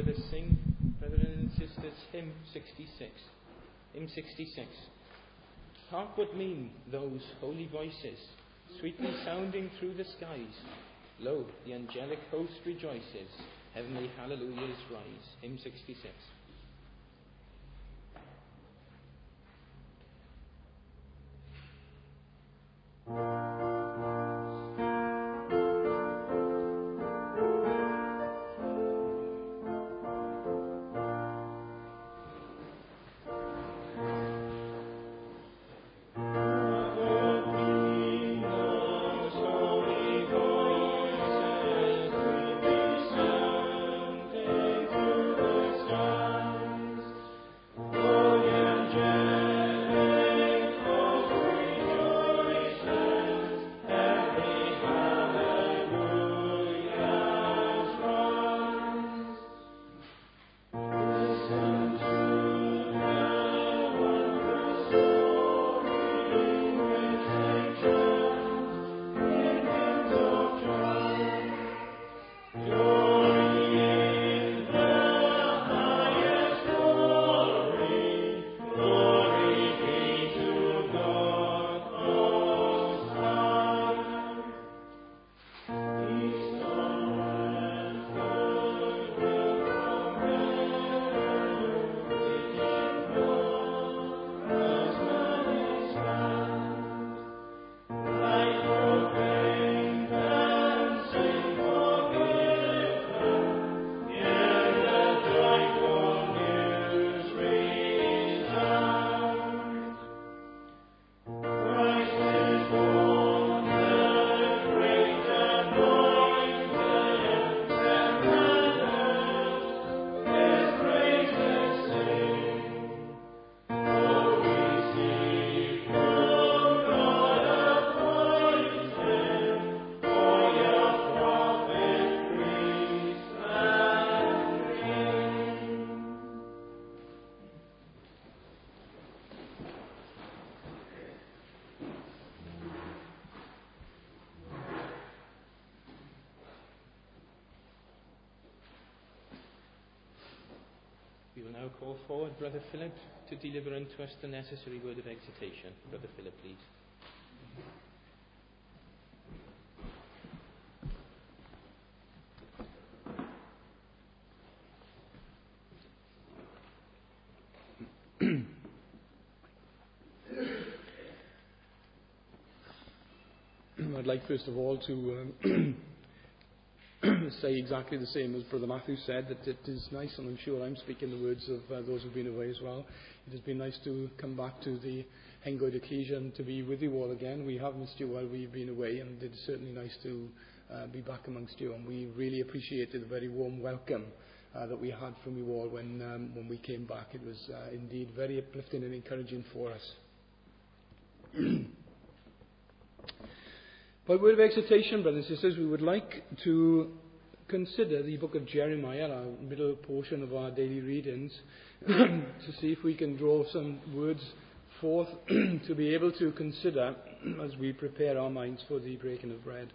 with us sing, brothers and sisters, hymn 66. Hymn 66. Hark what mean those holy voices, sweetly sounding through the skies. Lo, the angelic host rejoices, heavenly hallelujahs rise. Hymn 66. We will now call forward Brother Philip to deliver unto us the necessary word of exhortation. Brother Philip, please. I'd like first of all to say exactly the same as Brother Matthew said, that it is nice, and I'm sure I'm speaking the words of those who've been away as well. It has been nice to come back to the Hengoed Ecclesia and to be with you all again. We have missed you while we've been away, and it's certainly nice to be back amongst you. And we really appreciated the very warm welcome that we had from you all when we came back. It was indeed very uplifting and encouraging for us. By word of exhortation, brothers and sisters, we would like to consider the book of Jeremiah, our middle portion of our daily readings, to see if we can draw some words forth to be able to consider as we prepare our minds for the breaking of bread.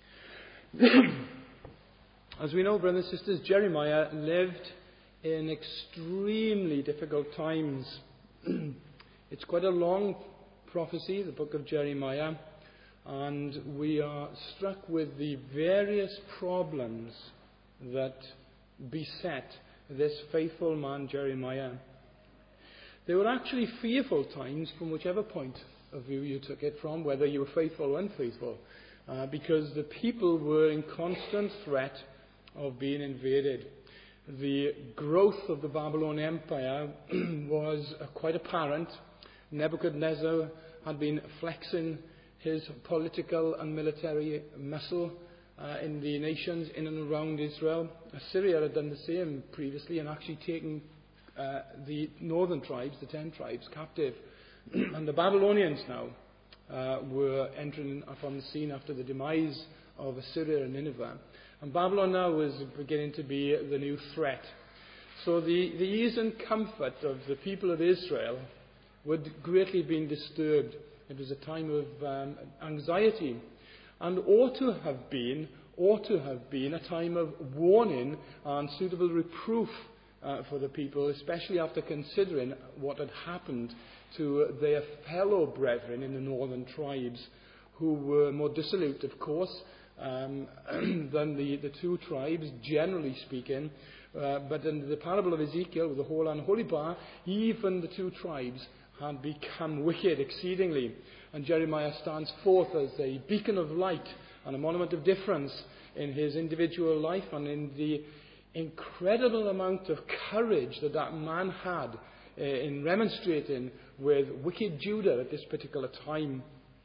As we know, brothers and sisters, Jeremiah lived in extremely difficult times. It's quite a long prophecy, the book of Jeremiah. And we are struck with the various problems that beset this faithful man Jeremiah. They were actually fearful times from whichever point of view you took it from, whether you were faithful or unfaithful, because the people were in constant threat of being invaded. The growth of the Babylonian Empire was quite apparent. Nebuchadnezzar had been flexing his political and military muscle in the nations in and around Israel. Assyria had done the same previously and actually taken the northern tribes, the 10 tribes, captive. And the Babylonians now were entering upon the scene after the demise of Assyria and Nineveh. And Babylon now was beginning to be the new threat. So the ease and comfort of the people of Israel would greatly been disturbed. It was a time of anxiety, and ought to have been ought to have been a time of warning and suitable reproof for the people, especially after considering what had happened to their fellow brethren in the northern tribes, who were more dissolute, of course, than the two tribes, generally speaking. But in the parable of Ezekiel, with the whole unholy bar, even the two tribes had become wicked exceedingly. And Jeremiah stands forth as a beacon of light and a monument of difference in his individual life and in the incredible amount of courage that that man had in remonstrating with wicked Judah at this particular time.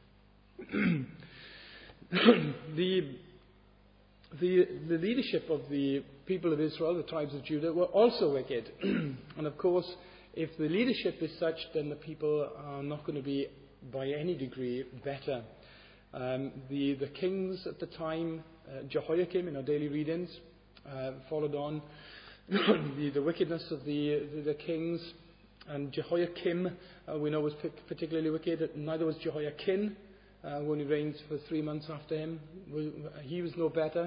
The leadership of the people of Israel, the tribes of Judah, were also wicked. And of course, if the leadership is such, then the people are not going to be by any degree better. The kings at the time, Jehoiakim in our daily readings, followed on the wickedness of the kings. And Jehoiakim, we know, was particularly wicked. Neither was Jehoiakim, who only reigns for 3 months after him. He was no better.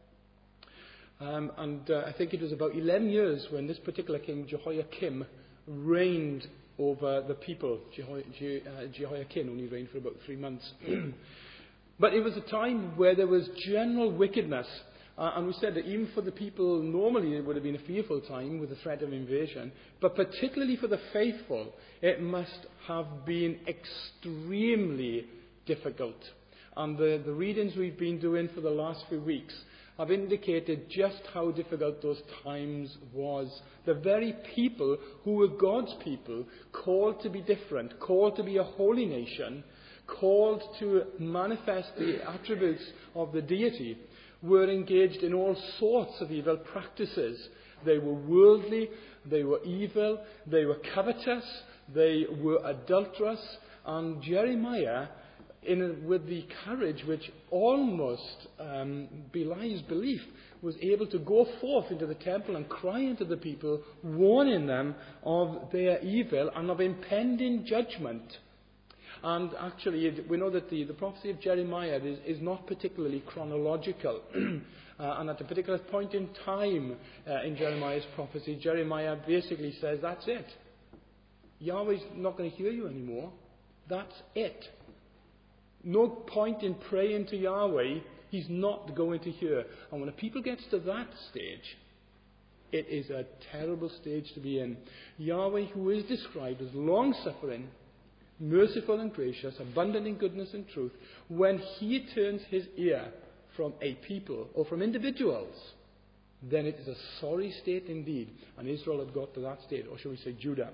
I think it was about 11 years when this particular king, Jehoiakim, reigned over the people. Jehoiakim only reigned for about 3 months. But it was a time where there was general wickedness. And we said that even for the people, normally it would have been a fearful time with the threat of invasion. But particularly for the faithful, it must have been extremely difficult. And the readings we've been doing for the last few weeks have indicated just how difficult those times was. The very people who were God's people, called to be different, called to be a holy nation, called to manifest the attributes of the deity, were engaged in all sorts of evil practices. They were worldly, they were evil, they were covetous, they were adulterous, and Jeremiah, with the courage which almost belies belief, was able to go forth into the temple and cry into the people, warning them of their evil and of impending judgment. And actually, we know that the prophecy of Jeremiah is not particularly chronological. And at a particular point in time in Jeremiah's prophecy, Jeremiah basically says, that's it. Yahweh's not going to hear you anymore. That's it. No point in praying to Yahweh. He's not going to hear. And when a people gets to that stage, it is a terrible stage to be in. Yahweh, who is described as long-suffering, merciful and gracious, abundant in goodness and truth, when he turns his ear from a people or from individuals, then it is a sorry state indeed. And Israel had got to that state, or shall we say Judah.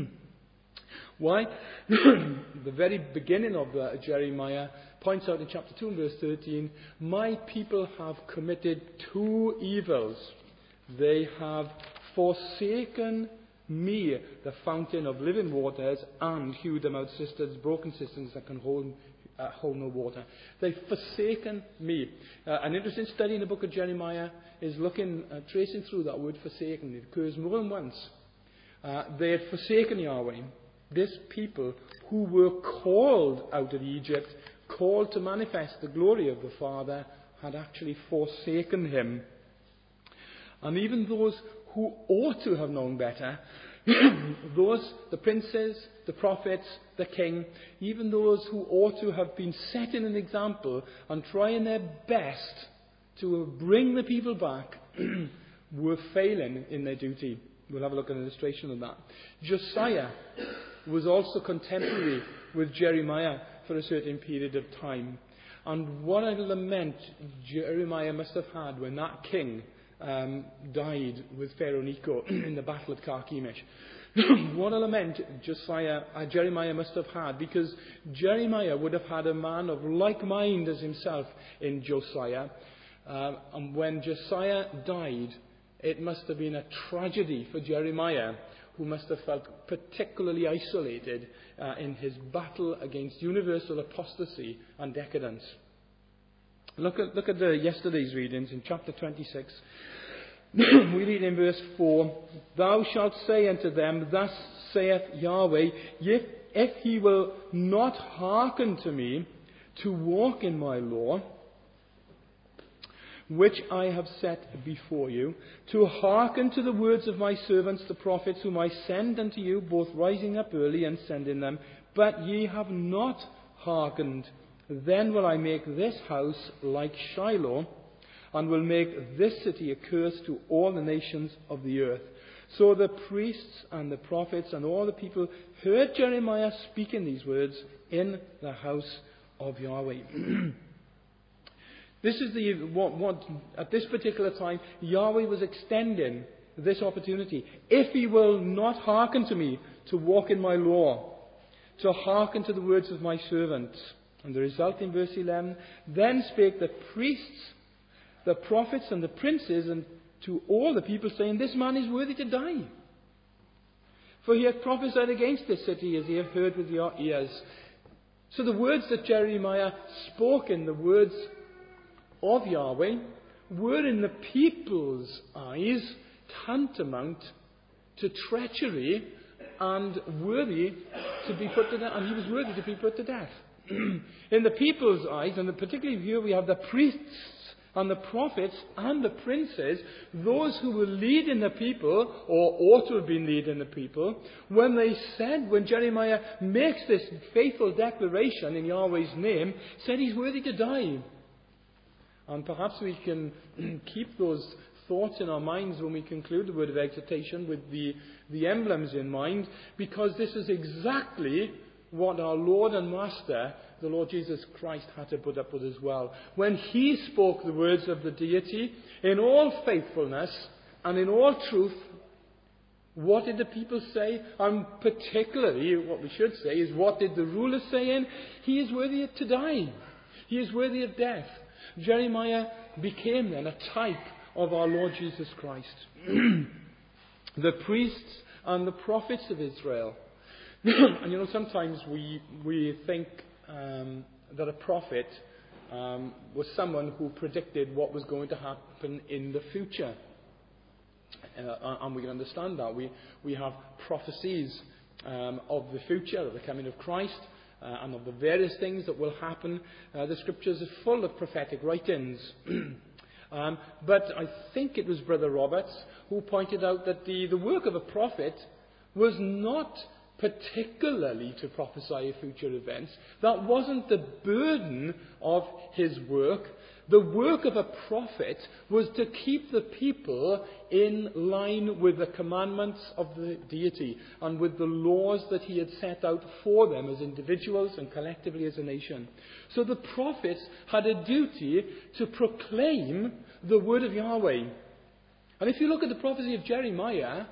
Why? The very beginning of Jeremiah points out in chapter 2 and verse 13, my people have committed 2 evils. They have forsaken me, the fountain of living waters, and hewed them out cisterns, broken cisterns that can hold no water. They've forsaken me. An interesting study in the book of Jeremiah is tracing through that word forsaken. It occurs more than once. They had forsaken Yahweh. This people who were called out of Egypt, called to manifest the glory of the Father, had actually forsaken him. And even those who ought to have known better, the princes, the prophets, the king, even those who ought to have been setting an example and trying their best to bring the people back, were failing in their duty. We'll have a look at an illustration of that. Josiah was also contemporary with Jeremiah for a certain period of time. And what a lament Jeremiah must have had when that king died with Pharaoh Necho in the battle at Carchemish. What a lament Jeremiah must have had, because Jeremiah would have had a man of like mind as himself in Josiah. And when Josiah died, it must have been a tragedy for Jeremiah, who must have felt particularly isolated in his battle against universal apostasy and decadence. Look at yesterday's readings in chapter 26. We read in verse 4, thou shalt say unto them, thus saith Yahweh, if he will not hearken to me to walk in my law, which I have set before you, to hearken to the words of my servants the prophets, whom I send unto you, both rising up early and sending them. But ye have not hearkened. Then will I make this house like Shiloh, and will make this city a curse to all the nations of the earth. So the priests and the prophets and all the people heard Jeremiah speaking these words in the house of Yahweh. This is what at this particular time Yahweh was extending this opportunity. If he will not hearken to me, to walk in my law, to hearken to the words of my servants. And the result in verse 11, then spake the priests, the prophets and the princes, and to all the people, saying, this man is worthy to die. For he hath prophesied against this city, as ye have heard with your ears. So the words that Jeremiah spoke in the words of Yahweh were in the people's eyes tantamount to treachery and worthy to be put to death. And he was worthy to be put to death. In the people's eyes, and particularly here we have the priests and the prophets and the princes, those who were leading the people, or ought to have been leading the people, when Jeremiah makes this faithful declaration in Yahweh's name, said he's worthy to die. And perhaps we can keep those thoughts in our minds when we conclude the word of exhortation with the emblems in mind, because this is exactly what our Lord and Master, the Lord Jesus Christ, had to put up with as well. When he spoke the words of the deity in all faithfulness and in all truth, what did the people say? And particularly, what we should say is, what did the rulers say in? He is worthy to die. He is worthy of death. Jeremiah became then a type of our Lord Jesus Christ. The priests and the prophets of Israel. And sometimes we think that a prophet was someone who predicted what was going to happen in the future. And we can understand that. We have prophecies of the future, of the coming of Christ, and of the various things that will happen. The Scriptures are full of prophetic writings. But I think it was Brother Roberts who pointed out that the work of a prophet was not particularly to prophesy of future events. That wasn't the burden of his work. The work of a prophet was to keep the people in line with the commandments of the deity and with the laws that he had set out for them as individuals and collectively as a nation. So the prophets had a duty to proclaim the word of Yahweh. And if you look at the prophecy of Jeremiah,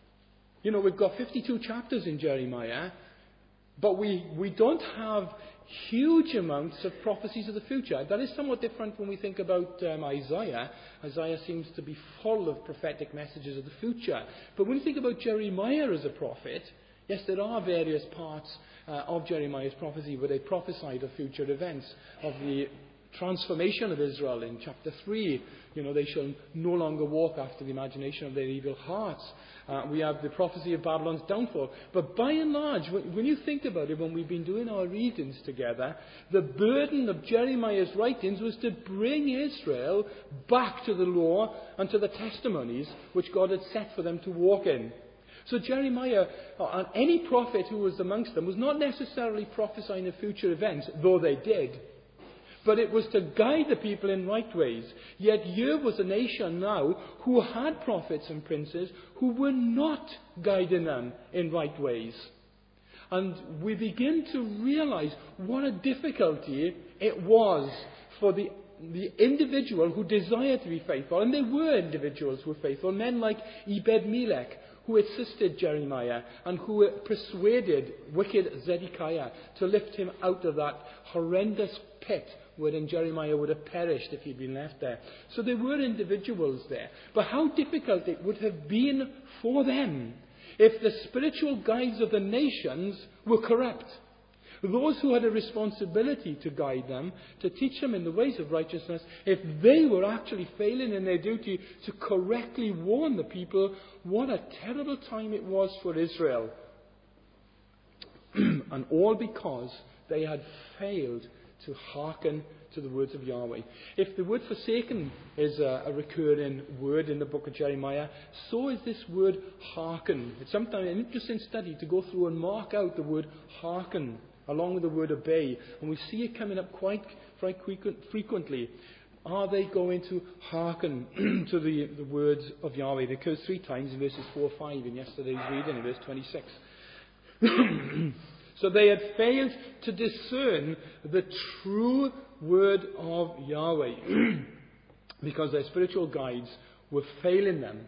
we've got 52 chapters in Jeremiah, but we don't have huge amounts of prophecies of the future. That is somewhat different when we think about Isaiah. Isaiah seems to be full of prophetic messages of the future. But when you think about Jeremiah as a prophet, yes, there are various parts of Jeremiah's prophecy where they prophesied of future events, of the transformation of Israel in chapter 3. They shall no longer walk after the imagination of their evil hearts. We have the prophecy of Babylon's downfall. But by and large, when you think about it, when we've been doing our readings together, the burden of Jeremiah's writings was to bring Israel back to the law and to the testimonies which God had set for them to walk in. So Jeremiah, and any prophet who was amongst them, was not necessarily prophesying of future events, though they did. But it was to guide the people in right ways. Yet here was a nation now who had prophets and princes who were not guiding them in right ways. And we begin to realize what a difficulty it was for the individual who desired to be faithful. And there were individuals who were faithful, men like Ebed-Melech, who assisted Jeremiah and who persuaded wicked Zedekiah to lift him out of that horrendous pit wherein Jeremiah would have perished if he'd been left there. So there were individuals there. But how difficult it would have been for them if the spiritual guides of the nations were corrupt. Those who had a responsibility to guide them, to teach them in the ways of righteousness, if they were actually failing in their duty to correctly warn the people, what a terrible time it was for Israel. And all because they had failed to hearken to the words of Yahweh. If the word forsaken is a recurring word in the book of Jeremiah, so is this word hearken. It's sometimes an interesting study to go through and mark out the word hearken along with the word obey. And we see it coming up quite frequently. Are they going to hearken to the words of Yahweh? It occurs 3 times in verses 4 or 5 in yesterday's reading, in verse 26. So they had failed to discern the true word of Yahweh because their spiritual guides were failing them.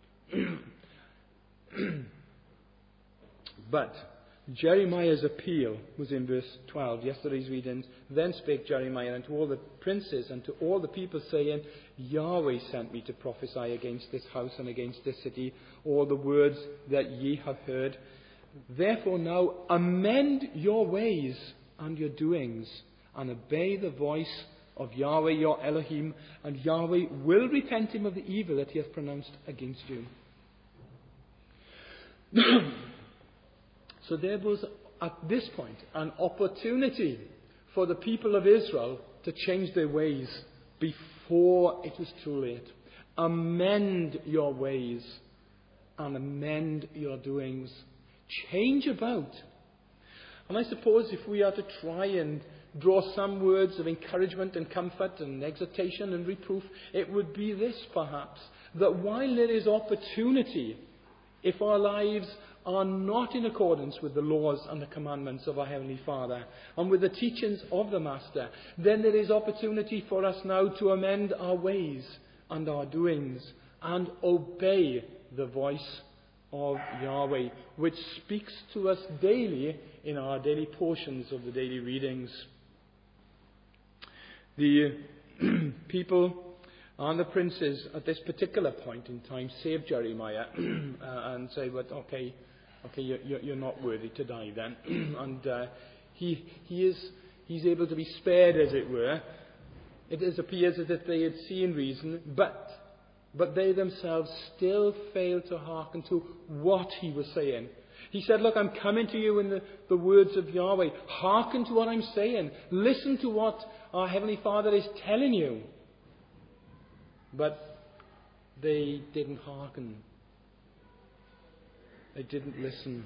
But Jeremiah's appeal was in verse 12, yesterday's readings. Then spake Jeremiah unto all the princes and to all the people, saying, Yahweh sent me to prophesy against this house and against this city, all the words that ye have heard. Therefore now amend your ways and your doings, and obey the voice of Yahweh your Elohim, and Yahweh will repent him of the evil that he hath pronounced against you. So there was, at this point, an opportunity for the people of Israel to change their ways before it was too late. Amend your ways and amend your doings. Change about. And I suppose if we are to try and draw some words of encouragement and comfort and exhortation and reproof, it would be this perhaps, that while there is opportunity, if our lives are not in accordance with the laws and the commandments of our Heavenly Father and with the teachings of the Master, then there is opportunity for us now to amend our ways and our doings and obey the voice of Yahweh, which speaks to us daily in our daily portions of the daily readings. The people and the princes at this particular point in time save Jeremiah and say, "But okay, you're not worthy to die then." And he's able to be spared, as it were. It appears as if they had seen reason, but they themselves still failed to hearken to what he was saying. He said, "Look, I'm coming to you in the words of Yahweh. Hearken to what I'm saying. Listen to what our Heavenly Father is telling you." But they didn't hearken. They didn't listen.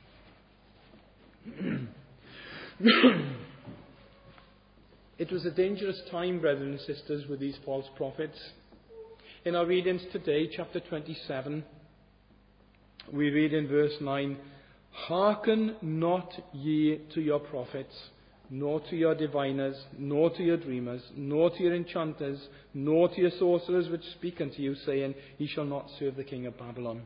It was a dangerous time, brethren and sisters, with these false prophets. In our readings today, chapter 27, we read in verse 9, "Hearken not ye to your prophets, nor to your diviners, nor to your dreamers, nor to your enchanters, nor to your sorcerers which speak unto you, saying, Ye shall not serve the king of Babylon."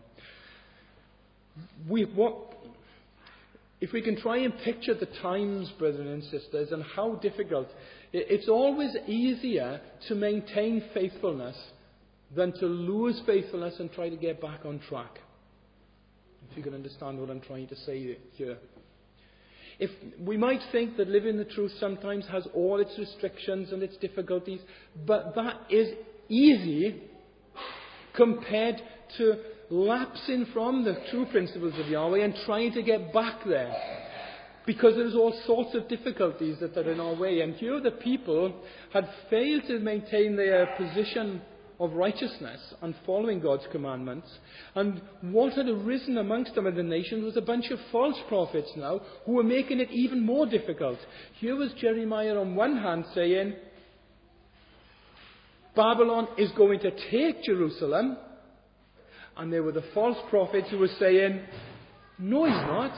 If we can try and picture the times, brethren and sisters, and how difficult, it's always easier to maintain faithfulness than to lose faithfulness and try to get back on track. If you can understand what I'm trying to say here. If we might think that living the truth sometimes has all its restrictions and its difficulties, but that is easy compared to lapsing from the true principles of Yahweh and trying to get back there. Because there's all sorts of difficulties that are in our way. And here the people had failed to maintain their position of righteousness and following God's commandments. And what had arisen amongst them in the nation was a bunch of false prophets now who were making it even more difficult. Here was Jeremiah on one hand saying, Babylon is going to take Jerusalem. And there were the false prophets who were saying, "No, he's not.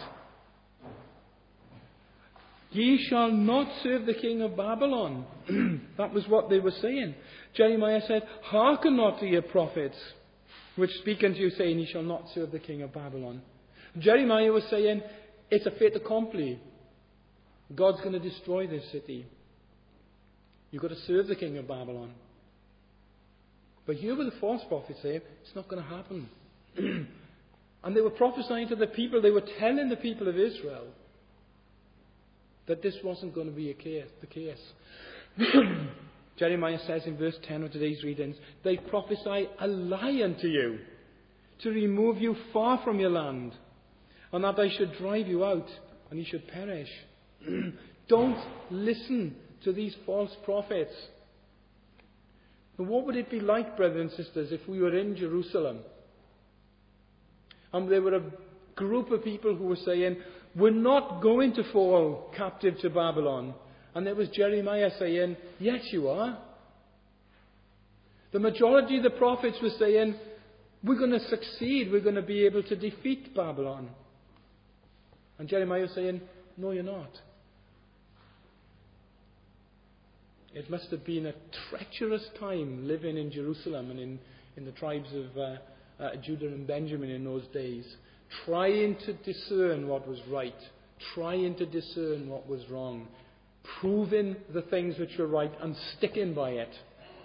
Ye shall not serve the king of Babylon." That was what they were saying. Jeremiah said, "Hearken not to your prophets, which speak unto you, saying, Ye shall not serve the king of Babylon." Jeremiah was saying, it's a fait accompli. God's going to destroy this city. You've got to serve the king of Babylon. But here were the false prophets saying, it's not going to happen. And they were prophesying to the people, they were telling the people of Israel that this wasn't going to be the case. Jeremiah says in verse 10 of today's readings, "They prophesy a lie unto you, to remove you far from your land, and that I should drive you out, and you should perish." Don't listen to these false prophets. And what would it be like, brothers and sisters, if we were in Jerusalem and there were a group of people who were saying, we're not going to fall captive to Babylon. And there was Jeremiah saying, yes, you are. The majority of the prophets were saying, we're going to succeed. We're going to be able to defeat Babylon. And Jeremiah was saying, no, you're not. It must have been a treacherous time living in Jerusalem and in the tribes of Judah and Benjamin in those days, trying to discern what was right, trying to discern what was wrong, proving the things which were right and sticking by it.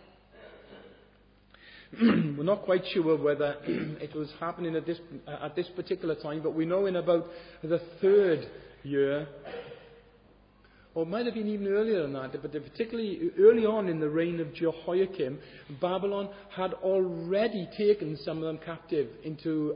We're not quite sure whether it was happening at this particular time, but we know in about the 3rd year, or it might have been even earlier than that, but particularly early on in the reign of Jehoiakim, Babylon had already taken some of them captive into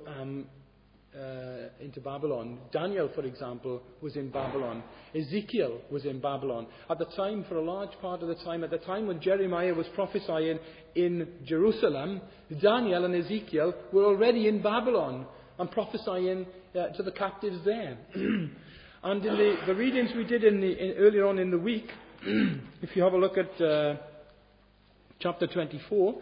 Babylon. Daniel, for example, was in Babylon. Ezekiel was in Babylon. At the time, for a large part of the time, at the time when Jeremiah was prophesying in Jerusalem, Daniel and Ezekiel were already in Babylon and prophesying to the captives there. And in the readings we did earlier on in the week, if you have a look at chapter 24,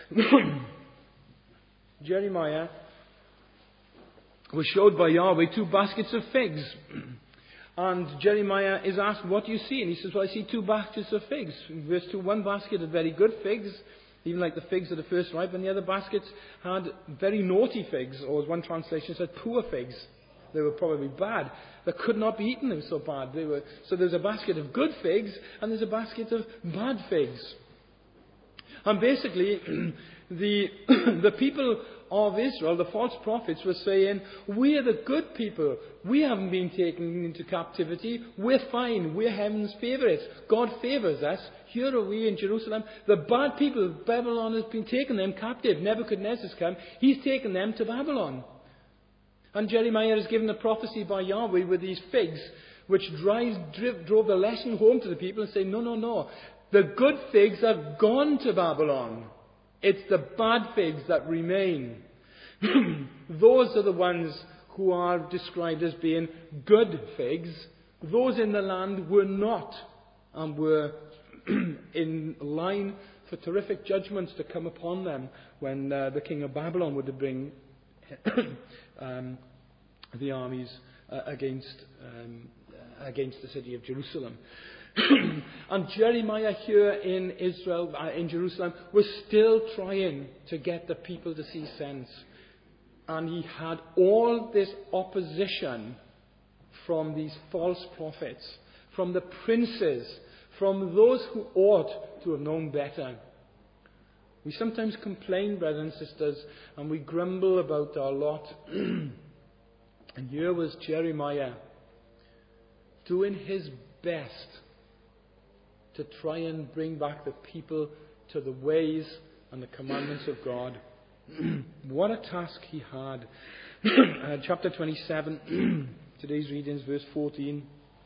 Jeremiah was showed by Yahweh 2 baskets of figs. And Jeremiah is asked, what do you see? And he says, well, I see 2 baskets of figs. In verse 2, one basket had very good figs, even like the figs that are first ripe, and the other baskets had very naughty figs, or as one translation said, poor figs. They were probably bad. They could not be eaten, they were so bad. So there's a basket of good figs, and there's a basket of bad figs. And basically, the people of Israel, the false prophets, were saying, we're the good people. We haven't been taken into captivity. We're fine. We're heaven's favourites. God favours us. Here are we in Jerusalem. The bad people, Babylon has been taking them captive. Nebuchadnezzar's come. He's taken them to Babylon. And Jeremiah is given a prophecy by Yahweh with these figs, which drove the lesson home to the people and say, no. The good figs have gone to Babylon. It's the bad figs that remain. Those are the ones who are described as being good figs. Those in the land were not, and were in line for terrific judgments to come upon them when the king of Babylon would bring the armies against the city of Jerusalem. And Jeremiah here in Jerusalem, was still trying to get the people to see sense. And he had all this opposition from these false prophets, from the princes, from those who ought to have known better. We sometimes complain, brothers and sisters, and we grumble about our lot. And here was Jeremiah doing his best to try and bring back the people to the ways and the commandments of God. What a task he had. Chapter 27, today's readings, verse 14.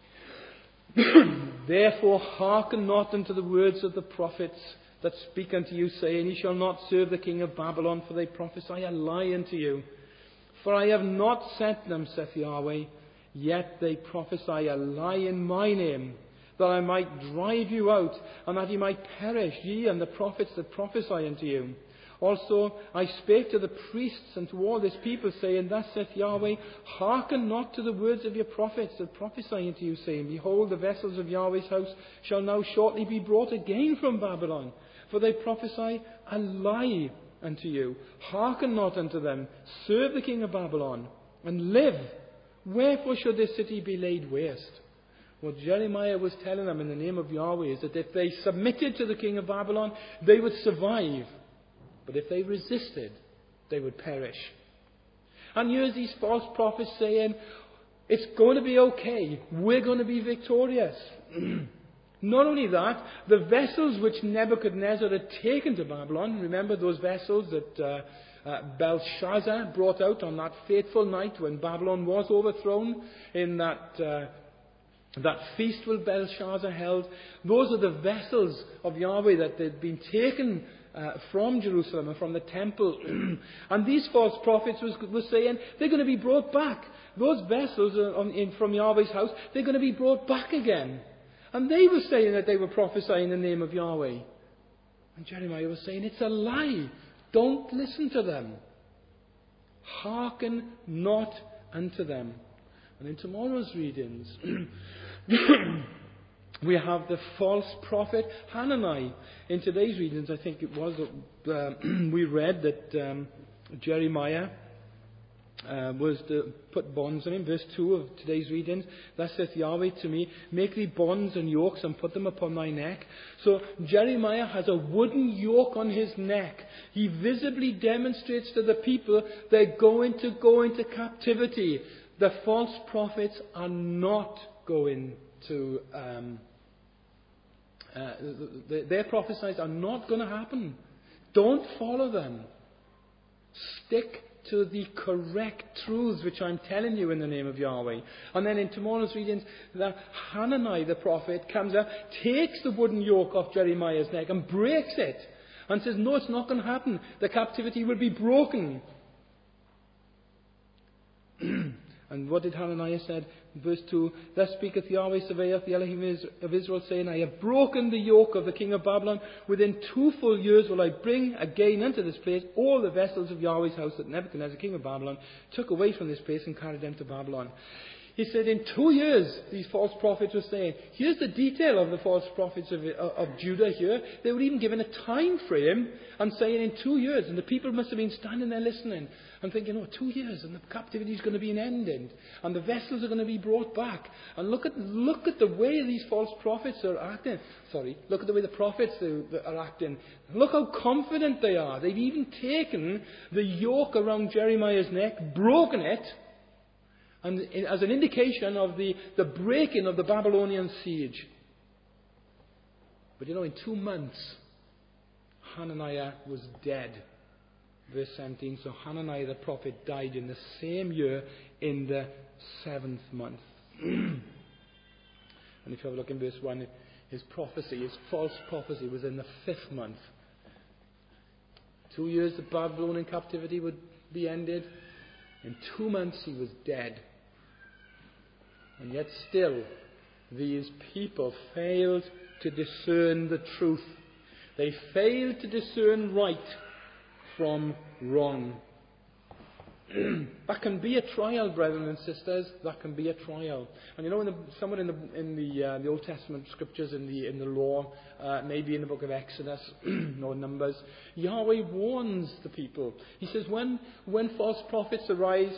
Therefore hearken not unto the words of the prophets that speak unto you, saying, Ye shall not serve the king of Babylon, for they prophesy a lie unto you. For I have not sent them, saith Yahweh, yet they prophesy a lie in my name, that I might drive you out, and that ye might perish, ye and the prophets that prophesy unto you. Also I spake to the priests and to all this people, saying, Thus saith Yahweh, hearken not to the words of your prophets that prophesy unto you, saying, Behold, the vessels of Yahweh's house shall now shortly be brought again from Babylon, for they prophesy a lie unto you. Hearken not unto them. Serve the king of Babylon, and live. Wherefore should this city be laid waste? What Jeremiah was telling them in the name of Yahweh is that if they submitted to the king of Babylon, they would survive. But if they resisted, they would perish. And here's these false prophets saying, it's going to be okay. We're going to be victorious. Not only that, the vessels which Nebuchadnezzar had taken to Babylon, remember those vessels that Belshazzar brought out on that fateful night when Babylon was overthrown in that That feast will Belshazzar held. Those are the vessels of Yahweh that had been taken from Jerusalem and from the temple. And these false prophets were saying they're going to be brought back. Those vessels from Yahweh's house, they're going to be brought back again. And they were saying that they were prophesying in the name of Yahweh. And Jeremiah was saying, it's a lie. Don't listen to them. Hearken not unto them. And in tomorrow's readings, we have the false prophet Hanani. In today's readings, I think it was, we read that Jeremiah was to put bonds on him. Verse 2 of today's readings, thus saith Yahweh to me, make thee bonds and yokes and put them upon thy neck. So Jeremiah has a wooden yoke on his neck. He visibly demonstrates to the people they're going to go into captivity. The false prophets are not going to, their prophecies are not going to happen. Don't follow them. Stick to the correct truths which I'm telling you in the name of Yahweh. And then in tomorrow's readings, Hanani the prophet comes up, takes the wooden yoke off Jeremiah's neck and breaks it. And says, no, it's not going to happen. The captivity will be broken. And what did Hananiah said? Verse 2, thus speaketh Yahweh Sabaoth, the Elohim of Israel, saying, I have broken the yoke of the king of Babylon. Within 2 full years will I bring again unto this place all the vessels of Yahweh's house that Nebuchadnezzar, king of Babylon, took away from this place and carried them to Babylon. He said, in 2 years, these false prophets were saying, here's the detail of the false prophets of Judah here. They were even given a time frame and saying in 2 years. And the people must have been standing there listening and thinking, 2 years and the captivity is going to be an ending. And the vessels are going to be brought back. And look at the way these false prophets are acting. Look at the way the prophets are acting. Look how confident they are. They've even taken the yoke around Jeremiah's neck, broken it, and as an indication of the breaking of the Babylonian siege. But in 2 months, Hananiah was dead. Verse 17, so Hananiah the prophet died in the same year in the 7th month. And if you have a look in verse 1, his false prophecy was in the 5th month. 2 years the Babylonian captivity would be ended. In 2 months he was dead. And yet still, these people failed to discern the truth. They failed to discern right from wrong. That can be a trial, brethren and sisters. That can be a trial. And somewhere in the Old Testament scriptures, in the law, maybe in the book of Exodus or Numbers, Yahweh warns the people. He says, when false prophets arise,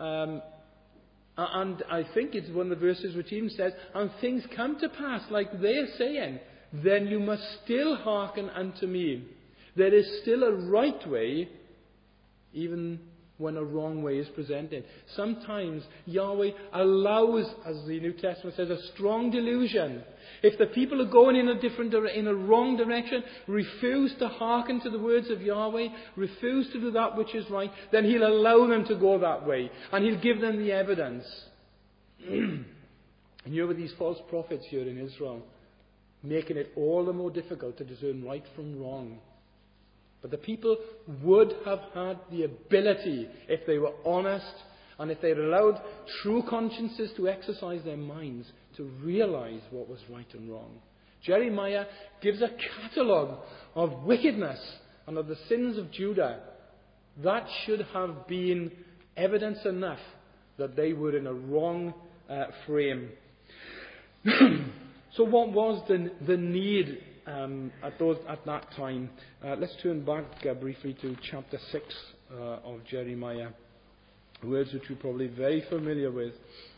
and I think it's one of the verses which even says, and things come to pass like they're saying, then you must still hearken unto me. There is still a right way, even when a wrong way is presented. Sometimes Yahweh allows, as the New Testament says, a strong delusion. If the people are going in a wrong direction, refuse to hearken to the words of Yahweh, refuse to do that which is right, then He'll allow them to go that way, and He'll give them the evidence. And you have these false prophets here in Israel, making it all the more difficult to discern right from wrong. But the people would have had the ability, if they were honest and if they allowed true consciences to exercise their minds, to realize what was right and wrong. Jeremiah gives a catalogue of wickedness and of the sins of Judah. That should have been evidence enough that they were in a wrong frame. So what was the need at that time? Let's turn back briefly to chapter 6 of Jeremiah, words which we're probably very familiar with.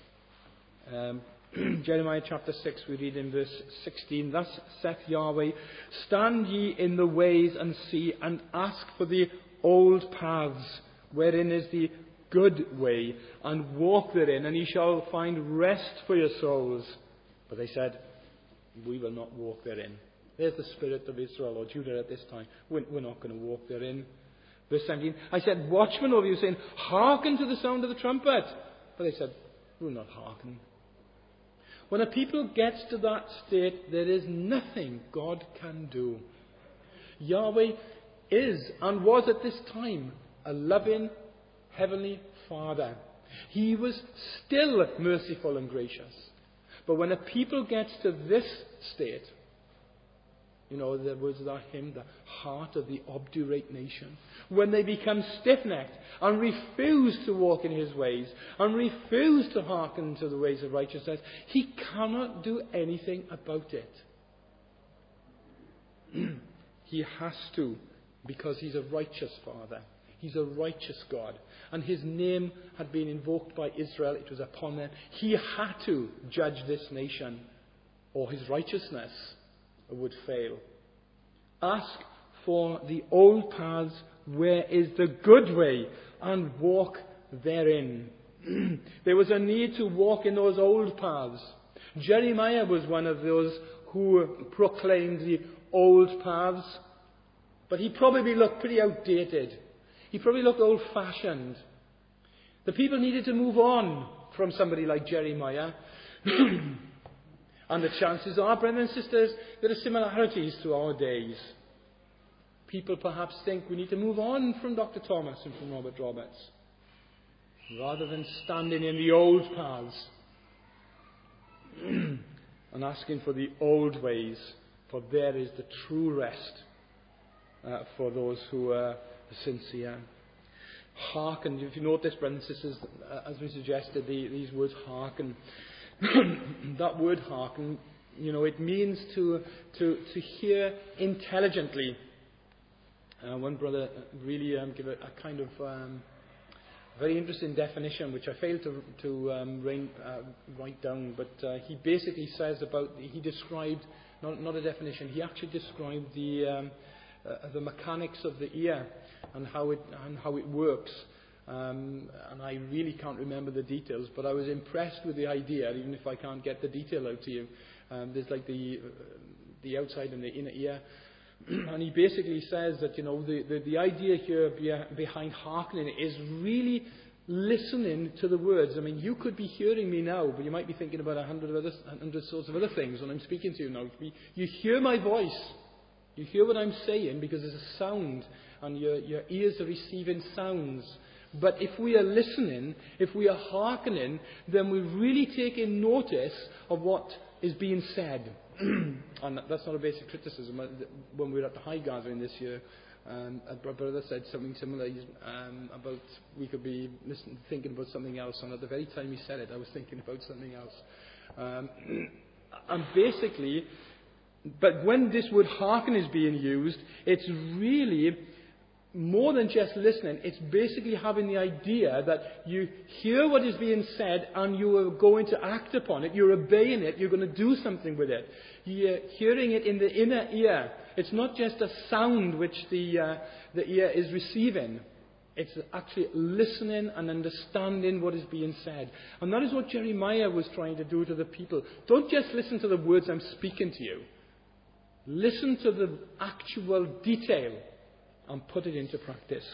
Jeremiah chapter 6, we read in verse 16, thus saith Yahweh, stand ye in the ways and see, and ask for the old paths, wherein is the good way, and walk therein, and ye shall find rest for your souls. But they said, we will not walk therein. There's the spirit of Israel or Judah at this time. We're not going to walk therein. Verse 17, I said, watchmen over you, saying, hearken to the sound of the trumpet. But they said, we'll not hearken. When a people gets to that state, there is nothing God can do. Yahweh is and was at this time a loving Heavenly Father. He was still merciful and gracious. But when a people gets to this state, there was that hymn, the heart of the obdurate nation. When they become stiff-necked and refuse to walk in His ways and refuse to hearken to the ways of righteousness, He cannot do anything about it. He has to, because He's a righteous Father. He's a righteous God. And His name had been invoked by Israel. It was upon them. He had to judge this nation, or His righteousness would fail. Ask for the old paths where is the good way, and walk therein. There was a need to walk in those old paths. Jeremiah was one of those who proclaimed the old paths, but he probably looked pretty outdated. He probably looked old-fashioned. The people needed to move on from somebody like Jeremiah. And the chances are, brothers and sisters, there are similarities to our days. People perhaps think we need to move on from Dr. Thomas and from Robert Roberts, rather than standing in the old paths and asking for the old ways, for there is the true rest for those who are sincere. Hearken. If you notice, brothers and sisters, as we suggested, these words hearken. That word hearken, it means to hear intelligently. One brother really gave a kind of very interesting definition, which I failed to write down. But he basically says he described, not a definition, he actually described the mechanics of the ear and how it works. And I really can't remember the details, but I was impressed with the idea, even if I can't get the detail out to you. There's like the outside and the inner ear. And he basically says that, the idea here behind hearkening is really listening to the words. I mean, you could be hearing me now, but you might be thinking about 100 sorts of other things when I'm speaking to you now. You hear my voice. You hear what I'm saying because there's a sound, and your ears are receiving sounds. But if we are listening, if we are hearkening, then we're really taking notice of what is being said. And that's not a basic criticism. When we were at the High Gathering this year, a brother said something similar about we could be thinking about something else, and at the very time he said it, I was thinking about something else. And basically, but when this word hearken is being used, it's really more than just listening. It's basically having the idea that you hear what is being said and you are going to act upon it. You're obeying it. You're going to do something with it. You're hearing it in the inner ear. It's not just a sound which the ear is receiving. It's actually listening and understanding what is being said. And that is what Jeremiah was trying to do to the people. Don't just listen to the words I'm speaking to you. Listen to the actual detail and put it into practice.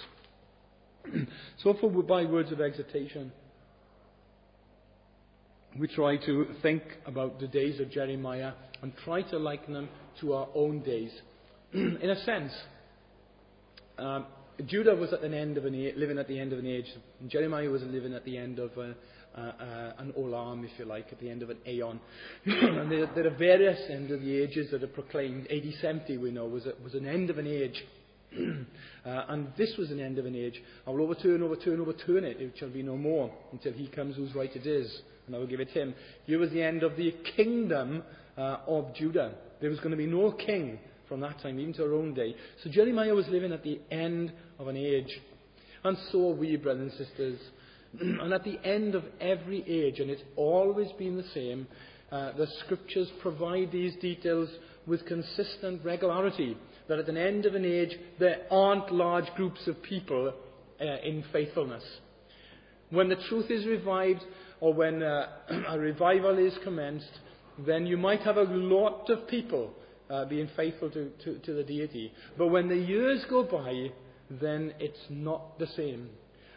So by words of exhortation, we try to think about the days of Jeremiah and try to liken them to our own days. In a sense, Judah was at living at the end of an age. Jeremiah was living at the end of an olam, if you like, at the end of an aeon. And there are various end of the ages that are proclaimed. AD 70, we know, was an end of an age. And this was an end of an age. I will overturn it. It shall be no more until he comes whose right it is, and I will give it him. Here was the end of the kingdom of Judah. There was going to be no king from that time, even to our own day. So Jeremiah was living at the end of an age. And so are we, brothers and sisters. And at the end of every age, and it's always been the same, the Scriptures provide these details with consistent regularity. That at an end of an age, there aren't large groups of people in faithfulness. When the truth is revived, or when a revival is commenced, then you might have a lot of people being faithful to the deity. But when the years go by, then it's not the same.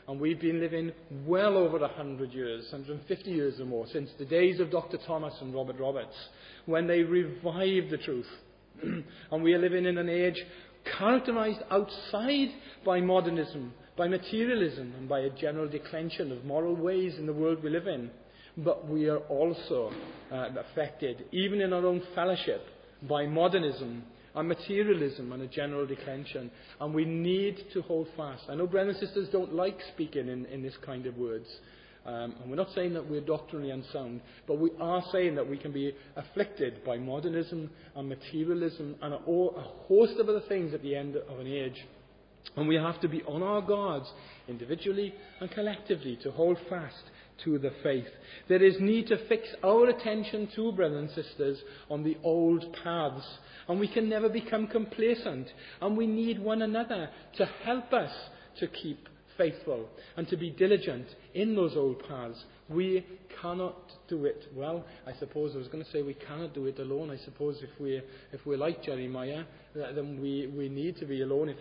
And we've been living well over 100 years, 150 years or more, since the days of Dr. Thomas and Robert Roberts, when they revived the truth. And we are living in an age characterized outside by modernism, by materialism, and by a general declension of moral ways in the world we live in. But we are also affected, even in our own fellowship, by modernism and materialism and a general declension. And we need to hold fast. I know brothers and sisters don't like speaking in this kind of words. And we're not saying that we're doctrinally unsound, but we are saying that we can be afflicted by modernism and materialism and a host of other things at the end of an age. And we have to be on our guards, individually and collectively, to hold fast to the faith. There is need to fix our attention too, brothers and sisters, on the old paths. And we can never become complacent. And we need one another to help us to keep faithful and to be diligent in those old paths. We cannot do it. Well, I suppose I was going to say we cannot do it alone. I suppose if we're like Jeremiah, then we need to be alone if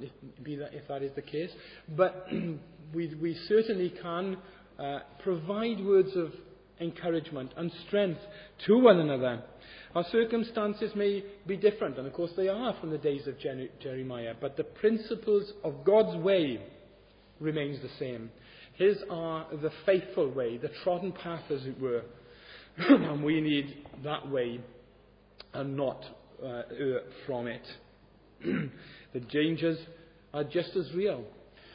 that is the case. But we certainly can provide words of encouragement and strength to one another. Our circumstances may be different, and of course they are from the days of Jeremiah, but the principles of God's way remains the same. His are the faithful way, the trodden path, as it were. And we need that way and not err from it. The dangers are just as real.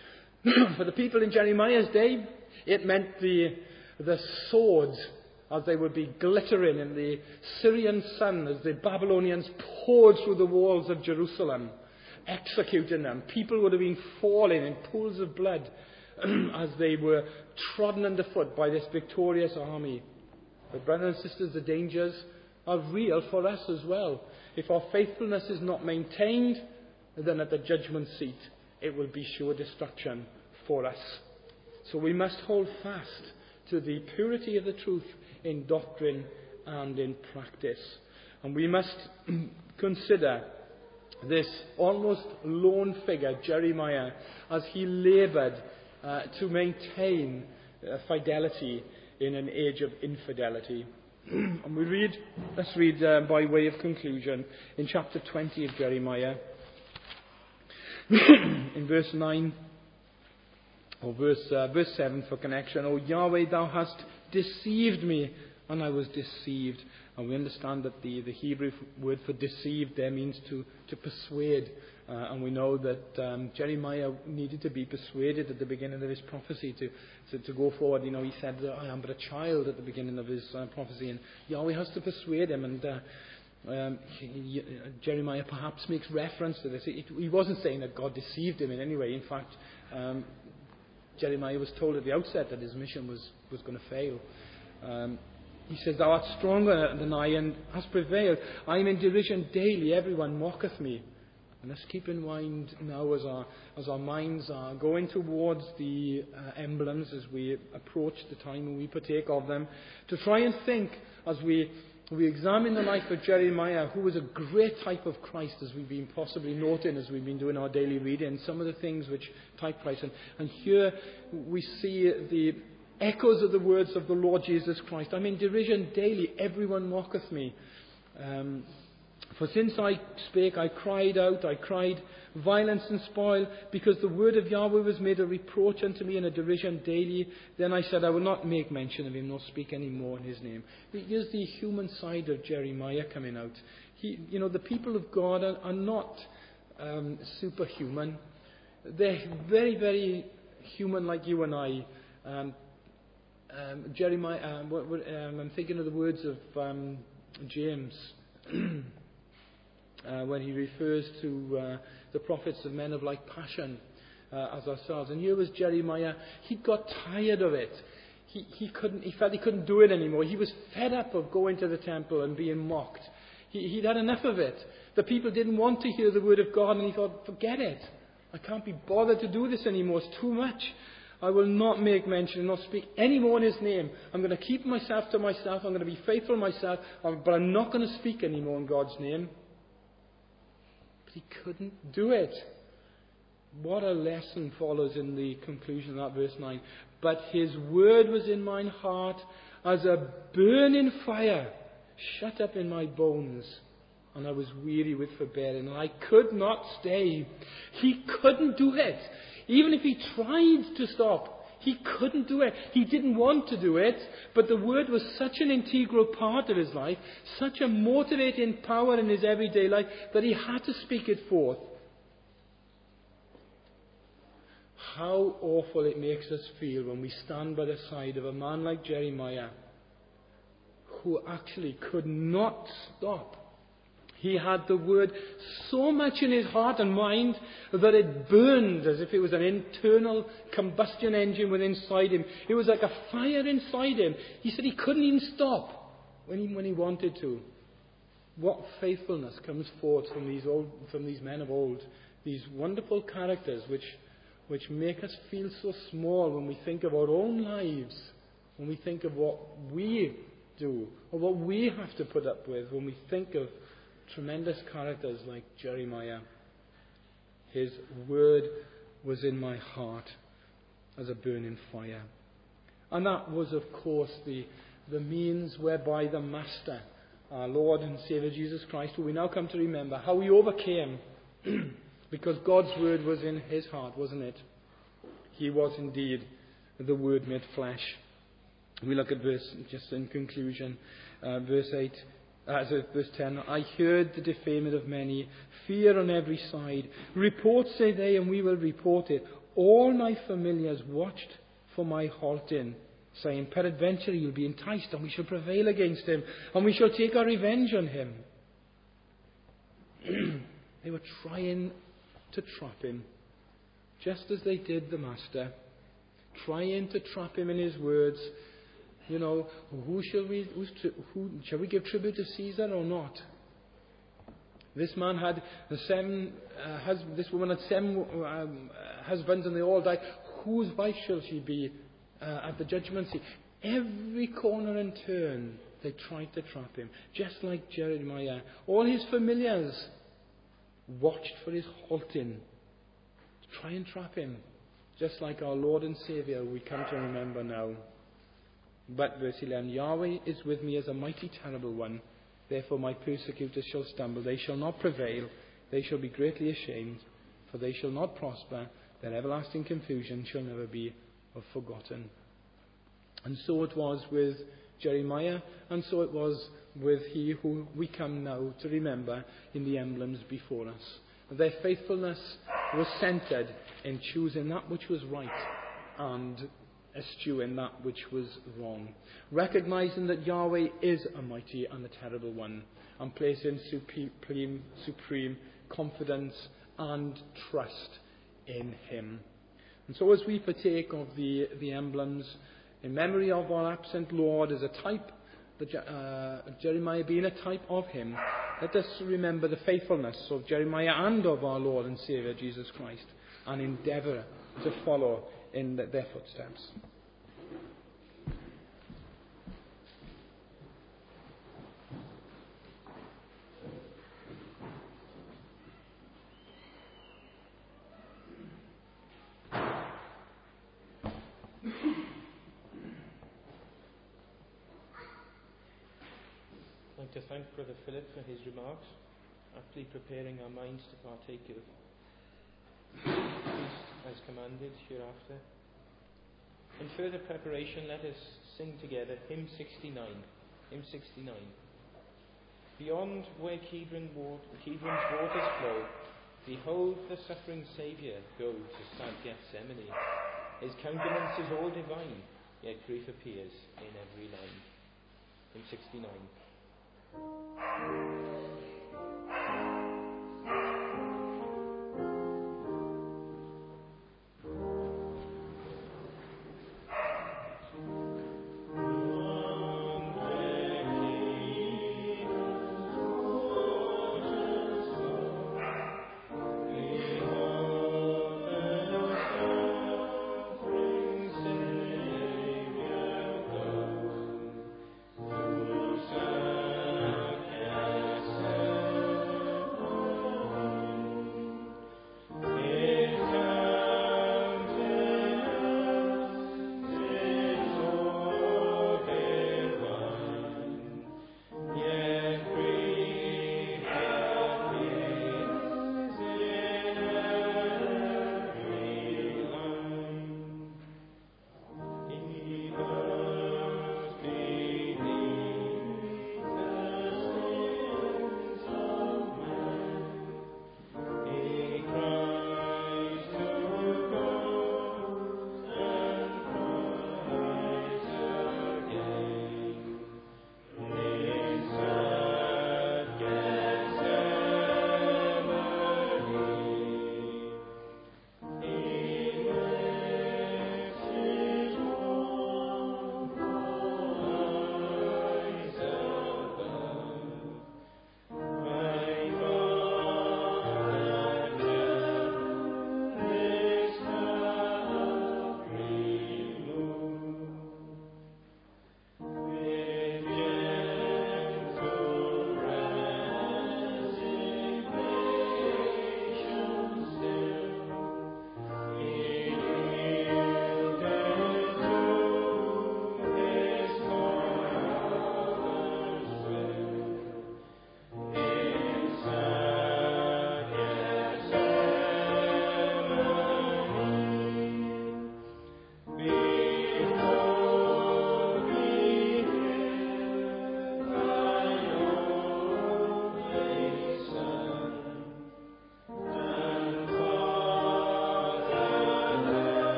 For the people in Jeremiah's day, it meant the swords, as they would be glittering in the Syrian sun as the Babylonians poured through the walls of Jerusalem, executing them. People would have been falling in pools of blood as they were trodden underfoot by this victorious army. But brothers and sisters, the dangers are real for us as well. If our faithfulness is not maintained, then at the judgment seat it will be sure destruction for us. So we must hold fast to the purity of the truth in doctrine and in practice. And we must consider this almost lone figure, Jeremiah, as he laboured to maintain fidelity in an age of infidelity. And let's read by way of conclusion in chapter 20 of Jeremiah, in verse 9, or verse 7 for connection. O Yahweh, thou hast deceived me, and I was deceived. And we understand that the Hebrew word for deceived there means to persuade. And we know that Jeremiah needed to be persuaded at the beginning of his prophecy to go forward. You know, he said, I am but a child at the beginning of his prophecy. And Yahweh has to persuade him. And Jeremiah perhaps makes reference to this. He wasn't saying that God deceived him in any way. In fact, Jeremiah was told at the outset that his mission was going to fail. He says, Thou art stronger than I, and hast prevailed. I am in derision daily, everyone mocketh me. And let's keep in mind now as our minds are going towards the emblems, as we approach the time when we partake of them, to try and think, as we examine the life of Jeremiah, who was a great type of Christ, as we've been possibly noting as we've been doing our daily reading, some of the things which type Christ. And here we see the echoes of the words of the Lord Jesus Christ. I'm in derision daily, everyone mocketh me. For since I spake, I cried out, I cried violence and spoil, because the word of Yahweh was made a reproach unto me and a derision daily. Then I said, I will not make mention of him, nor speak any more in his name. Here's the human side of Jeremiah coming out. The people of God are not superhuman. They're very, very human like you and I. Jeremiah, I'm thinking of the words of James when he refers to the prophets of men of like passion as ourselves. And here was Jeremiah. He got tired of it. He felt he couldn't do it anymore. He was fed up of going to the temple and being mocked. He'd had enough of it. The people didn't want to hear the word of God, and he thought, forget it. I can't be bothered to do this anymore. It's too much. I will not make mention, nor speak any more in his name. I'm going to keep myself to myself. I'm going to be faithful to myself, but I'm not going to speak anymore in God's name. But he couldn't do it. what a lesson follows in the conclusion of that verse 9. But his word was in mine heart as a burning fire, shut up in my bones. And I was weary with forbearing, and I could not stay. He couldn't do it. Even if he tried to stop, he couldn't do it. He didn't want to do it, but the word was such an integral part of his life, such a motivating power in his everyday life, that he had to speak it forth. How awful it makes us feel when we stand by the side of a man like Jeremiah, who actually could not stop. He had the word so much in his heart and mind that it burned as if it was an internal combustion engine within inside him. It was like a fire inside him. He said he couldn't even stop when he wanted to. What faithfulness comes forth from these men of old, these wonderful characters which make us feel so small when we think of our own lives, when we think of what we do or what we have to put up with, when we think of tremendous characters like Jeremiah. His word was in my heart as a burning fire. And that was, of course, the means whereby the Master, our Lord and Saviour Jesus Christ, who we now come to remember, how he overcame, because God's word was in his heart, wasn't it? He was indeed the Word made flesh. We look at just in conclusion, verse 10. I heard the defaming of many, fear on every side. Report, say they, and we will report it. All my familiars watched for my halting, saying, peradventure he will be enticed, and we shall prevail against him, and we shall take our revenge on him. They were trying to trap him, just as they did the Master, trying to trap him in his words. You know, shall we give tribute to Caesar or not? This man had this woman had 7 husbands, and they all died. Whose wife shall she be at the judgment seat? Every corner and turn they tried to trap him, just like Jeremiah. All his familiars watched for his halting to try and trap him, just like our Lord and Saviour we come to remember now. But, verse 11, Yahweh is with me as a mighty terrible one. Therefore my persecutors shall stumble. They shall not prevail. They shall be greatly ashamed. For they shall not prosper. Their everlasting confusion shall never be forgotten. And so it was with Jeremiah, and so it was with he who we come now to remember in the emblems before us. Their faithfulness was centred in choosing that which was right and eschewing that which was wrong, recognizing that Yahweh is a mighty and a terrible one, and placing supreme confidence and trust in him. And so as we partake of the emblems in memory of our absent Lord as a type, Jeremiah being a type of him, let us remember the faithfulness of Jeremiah and of our Lord and Saviour Jesus Christ, and endeavour to follow in their footsteps. I'd like to thank Brother Philip for his remarks, aptly preparing our minds to partake of feast as commanded hereafter. In further preparation, let us sing together hymn 69. Hymn 69. Beyond where Kidron's waters flow, behold the suffering Saviour go to sad Gethsemane. His countenance is all divine, yet grief appears in every line. Hymn 69.